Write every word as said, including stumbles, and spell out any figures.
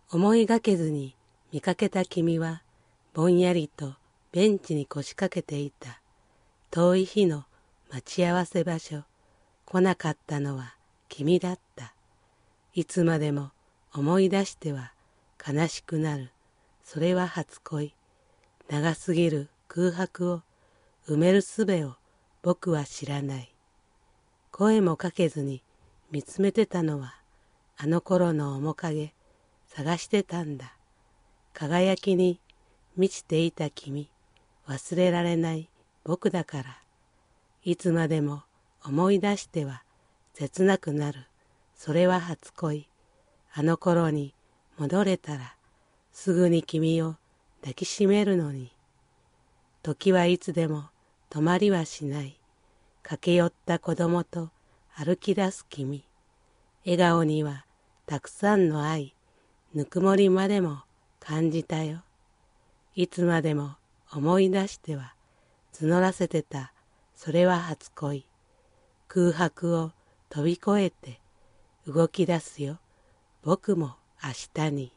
思いがけずに見かけた君はぼんやりとベンチに腰掛けていた。遠い日の待ち合わせ場所。来なかったのは君だった。いつまでも思い出しては悲しくなる。それは初恋。長すぎる空白を埋める術を僕は知らない。声もかけずに見つめてたのはあの頃の面影。探してたんだ。輝きに満ちていた君。忘れられない僕だから。いつまでも思い出しては切なくなる。それは初恋。あの頃に戻れたらすぐに君を抱きしめるのに。時はいつでも止まりはしない。駆け寄った子供と歩き出す君。笑顔にはたくさんの愛。ぬくもりまでも感じたよ。いつまでも思い出しては募らせてた。それは初恋。空白を飛び越えて動き出すよ。僕も明日に。